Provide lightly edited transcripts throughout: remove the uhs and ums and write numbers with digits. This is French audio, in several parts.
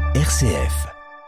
RCF.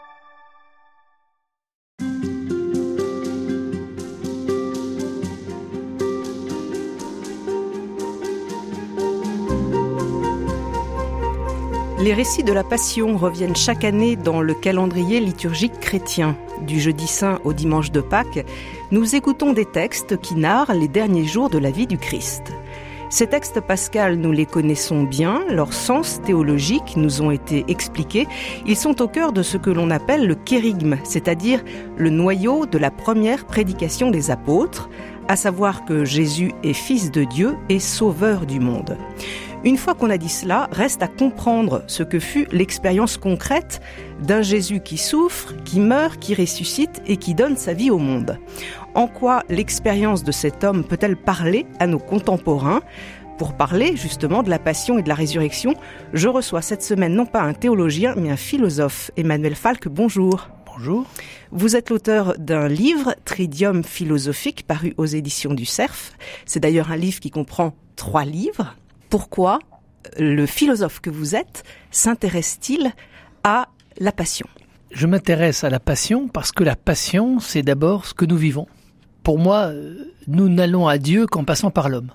Les récits de la Passion reviennent chaque année dans le calendrier liturgique chrétien. Du jeudi saint au dimanche de Pâques, nous écoutons des textes qui narrent les derniers jours de la vie du Christ. Ces textes pascals, nous les connaissons bien, leurs sens théologiques nous ont été expliqués. Ils sont au cœur de ce que l'on appelle le kérygme, c'est-à-dire le noyau de la première prédication des apôtres, à savoir que Jésus est Fils de Dieu et Sauveur du monde. Une fois qu'on a dit cela, reste à comprendre ce que fut l'expérience concrète d'un Jésus qui souffre, qui meurt, qui ressuscite et qui donne sa vie au monde. En quoi l'expérience de cet homme peut-elle parler à nos contemporains ? Pour parler justement de la passion et de la résurrection, je reçois cette semaine non pas un théologien mais un philosophe. Emmanuel Falk, bonjour. Bonjour. Vous êtes l'auteur d'un livre, Tridium philosophique, paru aux éditions du Cerf. C'est d'ailleurs un livre qui comprend 3 livres. Pourquoi le philosophe que vous êtes s'intéresse-t-il à la passion ? Je m'intéresse à la passion parce que la passion, c'est d'abord ce que nous vivons. Pour moi, nous n'allons à Dieu qu'en passant par l'homme.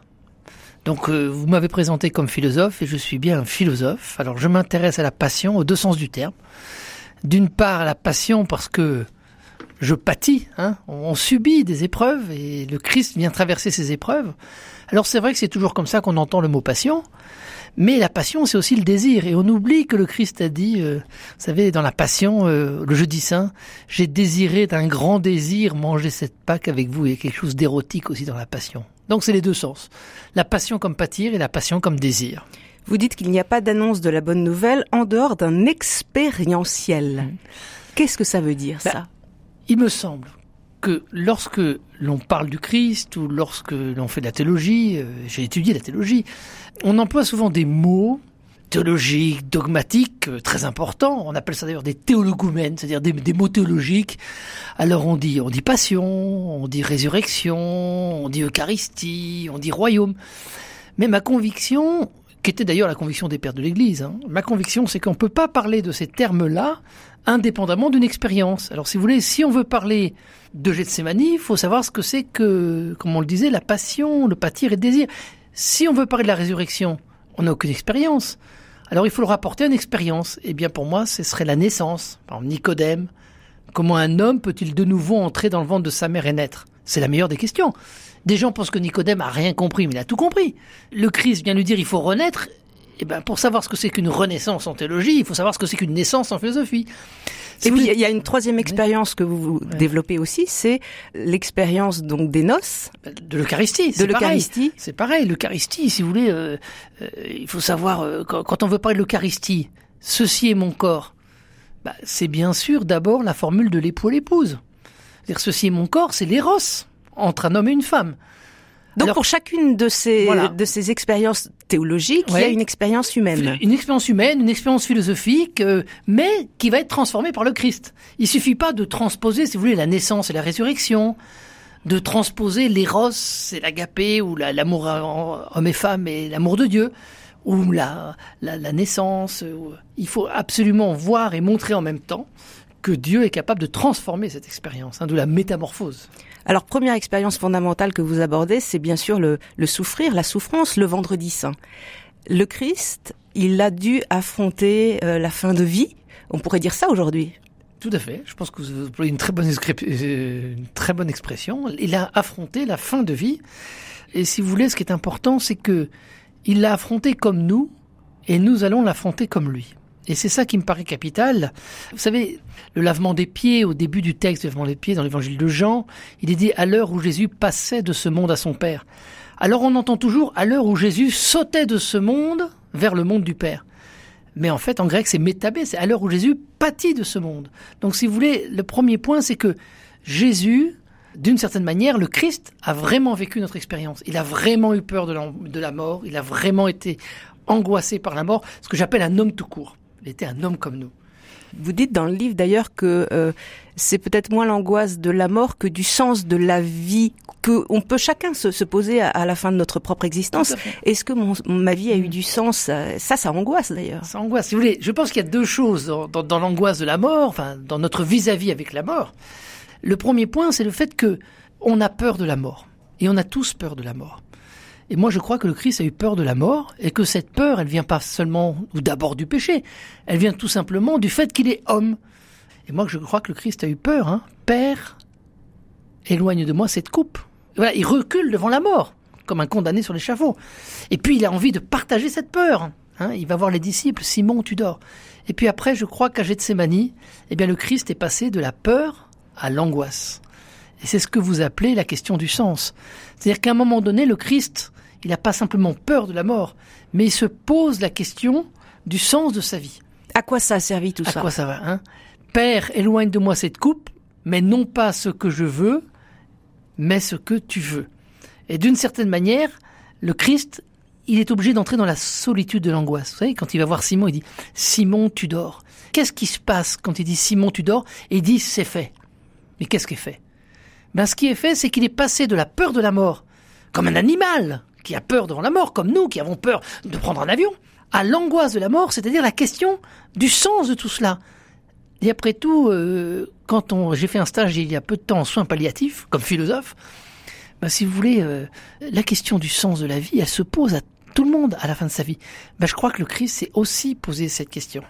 Donc vous m'avez présenté comme philosophe et je suis bien un philosophe. Alors je m'intéresse à la passion au 2 sens du terme. D'une part, la passion parce que je pâtis, on subit des épreuves et le Christ vient traverser ces épreuves. Alors c'est vrai que c'est toujours comme ça qu'on entend le mot passion, mais la passion c'est aussi le désir. Et on oublie que le Christ a dit, vous savez, dans la passion, le jeudi saint, j'ai désiré d'un grand désir manger cette Pâque avec vous. Il y a quelque chose d'érotique aussi dans la passion. Donc c'est les 2 sens, la passion comme pâtir et la passion comme désir. Vous dites qu'il n'y a pas d'annonce de la bonne nouvelle en dehors d'un expérientiel. Qu'est-ce que ça veut dire ça ? Il me semble que lorsque l'on parle du Christ ou lorsque l'on fait de la théologie, j'ai étudié la théologie, on emploie souvent des mots théologiques, dogmatiques, très importants. On appelle ça d'ailleurs des théologoumènes, c'est-à-dire des mots théologiques. Alors on dit passion, on dit résurrection, on dit Eucharistie, on dit royaume. Mais ma conviction, qui était d'ailleurs la conviction des pères de l'Église, ma conviction c'est qu'on ne peut pas parler de ces termes-là indépendamment d'une expérience. Alors si vous voulez, si on veut parler de Gethsémani, il faut savoir ce que c'est que, comme on le disait, la passion, le pâtir et le désir. Si on veut parler de la résurrection, on n'a aucune expérience. Alors il faut le rapporter à une expérience. Eh bien pour moi, ce serait la naissance. Par exemple, Nicodème, comment un homme peut-il de nouveau entrer dans le ventre de sa mère et naître ? C'est la meilleure des questions. Des gens pensent que Nicodème a rien compris, mais il a tout compris. Le Christ vient lui dire il faut renaître. Eh ben, pour savoir ce que c'est qu'une renaissance en théologie, il faut savoir ce que c'est qu'une naissance en philosophie. Et puis, il y a une 3e expérience que vous développez aussi, c'est l'expérience donc des noces. De l'Eucharistie. L'Eucharistie. C'est pareil, l'Eucharistie, si vous voulez, il faut savoir, quand on veut parler de l'Eucharistie, ceci est mon corps, c'est bien sûr d'abord la formule de l'époux et l'épouse. C'est-à-dire, ceci est mon corps, c'est l'éros, entre un homme et une femme. Donc alors, pour chacune de ces expériences théologiques, il y a une expérience humaine. Une expérience humaine, une expérience philosophique, mais qui va être transformée par le Christ. Il suffit pas de transposer, si vous voulez, la naissance et la résurrection, de transposer l'éros et l'agapé, ou l'amour homme et femme et l'amour de Dieu, ou la naissance. Il faut absolument voir et montrer en même temps que Dieu est capable de transformer cette expérience, d'où la métamorphose. Alors, première expérience fondamentale que vous abordez, c'est bien sûr le souffrir, la souffrance, le vendredi saint. Le Christ, il a dû affronter la fin de vie. On pourrait dire ça aujourd'hui. Tout à fait. Je pense que vous employez une très bonne expression. Il a affronté la fin de vie. Et si vous voulez, ce qui est important, c'est que il l'a affronté comme nous, et nous allons l'affronter comme lui. Et c'est ça qui me paraît capital. Vous savez, le lavement des pieds, au début du texte, le lavement des pieds dans l'évangile de Jean, il est dit à l'heure où Jésus passait de ce monde à son Père. Alors on entend toujours à l'heure où Jésus sautait de ce monde vers le monde du Père. Mais en fait, en grec, c'est métabé, c'est à l'heure où Jésus pâtit de ce monde. Donc si vous voulez, le premier point, c'est que Jésus, d'une certaine manière, le Christ a vraiment vécu notre expérience. Il a vraiment eu peur de la mort, il a vraiment été angoissé par la mort, ce que j'appelle un homme tout court. Il était un homme comme nous. Vous dites dans le livre d'ailleurs que c'est peut-être moins l'angoisse de la mort que du sens de la vie, que on peut chacun se poser à la fin de notre propre existence. Est-ce que ma vie a eu du sens? Ça angoisse d'ailleurs. Ça angoisse. Si vous voulez, je pense qu'il y a deux choses dans l'angoisse de la mort, enfin dans notre vis-à-vis avec la mort. Le premier point, c'est le fait que on a peur de la mort. Et on a tous peur de la mort. Et moi, je crois que le Christ a eu peur de la mort et que cette peur, elle vient pas seulement ou d'abord du péché. Elle vient tout simplement du fait qu'il est homme. Et moi, je crois que le Christ a eu peur. Père, éloigne de moi cette coupe. Et voilà, il recule devant la mort, comme un condamné sur l'échafaud. Et puis, il a envie de partager cette peur. Il va voir les disciples, Simon, tu dors. Et puis après, je crois qu'à Gethsémani, le Christ est passé de la peur à l'angoisse. Et c'est ce que vous appelez la question du sens. C'est-à-dire qu'à un moment donné, le Christ, il n'a pas simplement peur de la mort, mais il se pose la question du sens de sa vie. À quoi ça a servi tout ça? À quoi ça va, Père, éloigne de moi cette coupe, mais non pas ce que je veux, mais ce que tu veux. Et d'une certaine manière, le Christ, il est obligé d'entrer dans la solitude de l'angoisse. Vous savez, quand il va voir Simon, il dit « Simon, tu dors ». Qu'est-ce qui se passe quand il dit « Simon, tu dors » et il dit « c'est fait ». Mais qu'est-ce qui est fait? Ce qui est fait, c'est qu'il est passé de la peur de la mort, comme un animal qui a peur devant la mort, comme nous qui avons peur de prendre un avion, à l'angoisse de la mort, c'est-à-dire la question du sens de tout cela. Et après tout, j'ai fait un stage il y a peu de temps en soins palliatifs, comme philosophe, si vous voulez, la question du sens de la vie, elle se pose à tout le monde à la fin de sa vie. Je crois que le Christ s'est aussi posé cette question.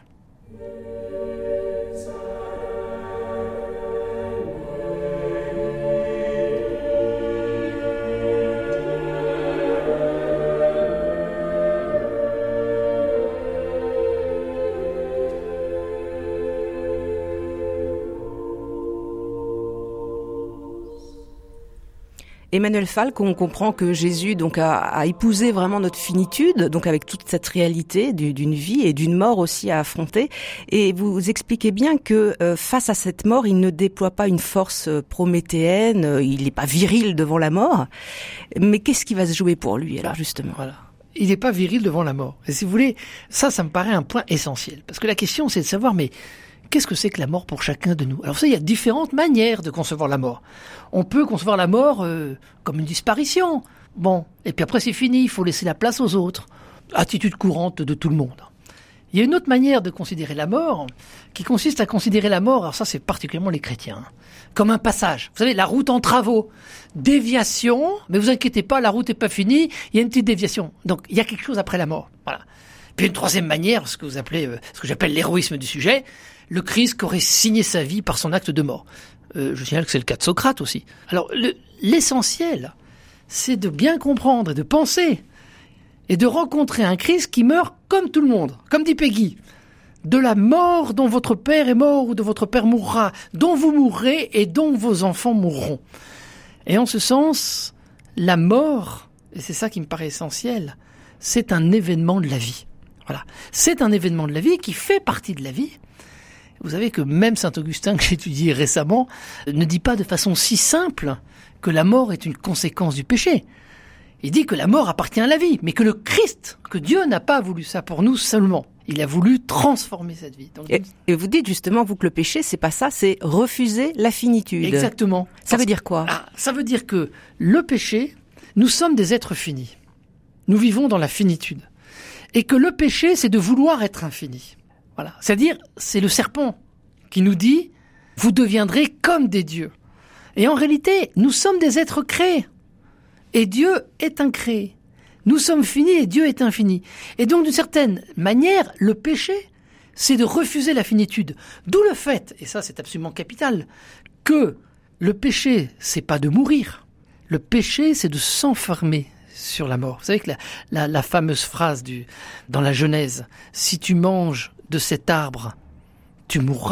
Emmanuel Falk, on comprend que Jésus a épousé vraiment notre finitude, donc avec toute cette réalité d'une vie et d'une mort aussi à affronter. Et vous expliquez bien que face à cette mort, il ne déploie pas une force prométhéenne, il n'est pas viril devant la mort. Mais qu'est-ce qui va se jouer pour lui alors justement? Voilà. Il n'est pas viril devant la mort. Et si vous voulez, ça me paraît un point essentiel. Parce que la question, c'est de savoir, mais qu'est-ce que c'est que la mort pour chacun de nous? Alors vous savez, il y a différentes manières de concevoir la mort. On peut concevoir la mort comme une disparition. Et puis après c'est fini, il faut laisser la place aux autres. Attitude courante de tout le monde. Il y a une autre manière de considérer la mort qui consiste à considérer la mort, alors ça c'est particulièrement les chrétiens, comme un passage. Vous savez, la route en travaux, déviation, mais vous inquiétez pas, la route n'est pas finie, il y a une petite déviation. Donc il y a quelque chose après la mort. Voilà. Puis une troisième manière, ce que j'appelle l'héroïsme du sujet, le Christ qui aurait signé sa vie par son acte de mort. Je signale que c'est le cas de Socrate aussi. Alors l'essentiel, c'est de bien comprendre et de penser et de rencontrer un Christ qui meurt comme tout le monde, comme dit Peggy. De la mort dont votre père est mort ou de votre père mourra, dont vous mourrez et dont vos enfants mourront. Et en ce sens, la mort, et c'est ça qui me paraît essentiel, c'est un événement de la vie. Voilà. C'est un événement de la vie qui fait partie de la vie. Vous savez que même Saint-Augustin, que j'ai étudié récemment, ne dit pas de façon si simple que la mort est une conséquence du péché. Il dit que la mort appartient à la vie, mais que le Christ, que Dieu n'a pas voulu ça pour nous seulement. Il a voulu transformer cette vie. Donc, et vous dites justement, vous, que le péché, c'est pas ça, c'est refuser la finitude. Exactement. Ça veut dire quoi? Ça veut dire que le péché, nous sommes des êtres finis. Nous vivons dans la finitude. Et que le péché, c'est de vouloir être infini. Voilà. C'est-à-dire, c'est le serpent qui nous dit « Vous deviendrez comme des dieux ». Et en réalité, nous sommes des êtres créés. Et Dieu est incréé. Nous sommes finis et Dieu est infini. Et donc, d'une certaine manière, le péché, c'est de refuser la finitude. D'où le fait, et ça c'est absolument capital, que le péché, c'est pas de mourir. Le péché, c'est de s'enfermer sur la mort. Vous savez que la fameuse phrase dans la Genèse, « Si tu manges de cet arbre, tu mourras ».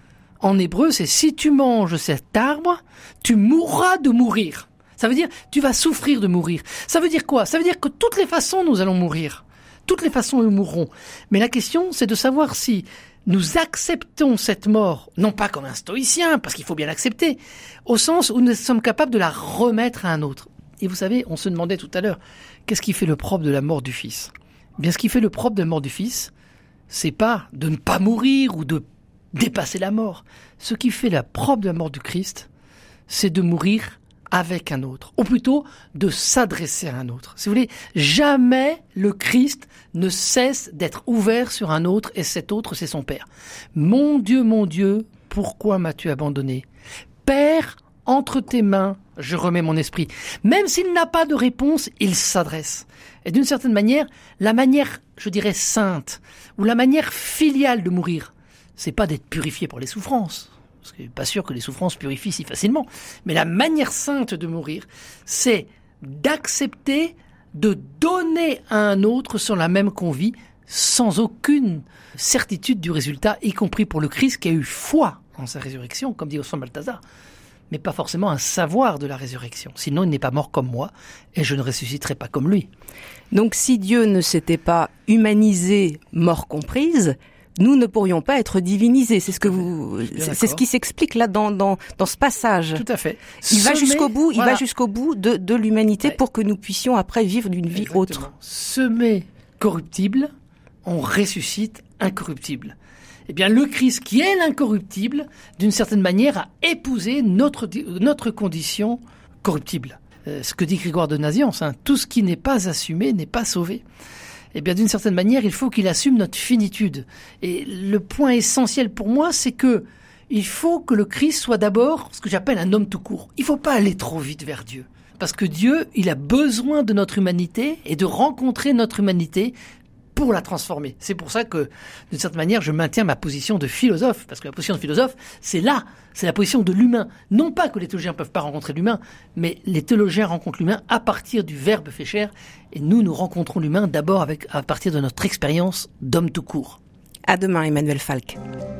En hébreu, c'est « Si tu manges cet arbre, tu mourras de mourir ». Ça veut dire tu vas souffrir de mourir. Ça veut dire quoi? Ça veut dire que toutes les façons nous allons mourir. Toutes les façons nous mourrons. Mais la question, c'est de savoir si nous acceptons cette mort, non pas comme un stoïcien, parce qu'il faut bien l'accepter, au sens où nous sommes capables de la remettre à un autre. Et vous savez, on se demandait tout à l'heure, qu'est-ce qui fait le propre de la mort du Fils? Eh bien, ce qui fait le propre de la mort du Fils, c'est pas de ne pas mourir ou de dépasser la mort. Ce qui fait la propre de la mort du Christ, c'est de mourir avec un autre, ou plutôt de s'adresser à un autre. Si vous voulez, jamais le Christ ne cesse d'être ouvert sur un autre, et cet autre, c'est son Père. Mon Dieu, pourquoi m'as-tu abandonné ? Père, entre tes mains, je remets mon esprit. Même s'il n'a pas de réponse, il s'adresse. Et d'une certaine manière, la manière, je dirais, sainte, ou la manière filiale de mourir, c'est pas d'être purifié pour les souffrances. Parce que je suis pas sûr que les souffrances purifient si facilement. Mais la manière sainte de mourir, c'est d'accepter de donner à un autre sur la même qu'on vit, sans aucune certitude du résultat, y compris pour le Christ qui a eu foi en sa résurrection, comme dit au Saint Balthazar, mais pas forcément un savoir de la résurrection. Sinon, il n'est pas mort comme moi, et je ne ressusciterai pas comme lui. Donc, si Dieu ne s'était pas humanisé, mort comprise, nous ne pourrions pas être divinisés. C'est ce que c'est ce qui s'explique là dans ce passage. Tout à fait. Il va jusqu'au bout de l'humanité pour que nous puissions après vivre d'une vie autre. Semer corruptible, on ressuscite incorruptible. Eh bien, le Christ, qui est l'incorruptible, d'une certaine manière, a épousé notre condition corruptible. Ce que dit Grégoire de Nazianze, tout ce qui n'est pas assumé n'est pas sauvé. Eh bien, d'une certaine manière, il faut qu'il assume notre finitude. Et le point essentiel pour moi, c'est que il faut que le Christ soit d'abord ce que j'appelle un homme tout court. Il ne faut pas aller trop vite vers Dieu. Parce que Dieu, il a besoin de notre humanité et de rencontrer notre humanité pour la transformer. C'est pour ça que, d'une certaine manière, je maintiens ma position de philosophe. Parce que la position de philosophe, c'est la position de l'humain. Non pas que les théologiens ne peuvent pas rencontrer l'humain, mais les théologiens rencontrent l'humain à partir du Verbe fait chair. Et nous rencontrons l'humain d'abord à partir de notre expérience d'homme tout court. À demain, Emmanuel Falk.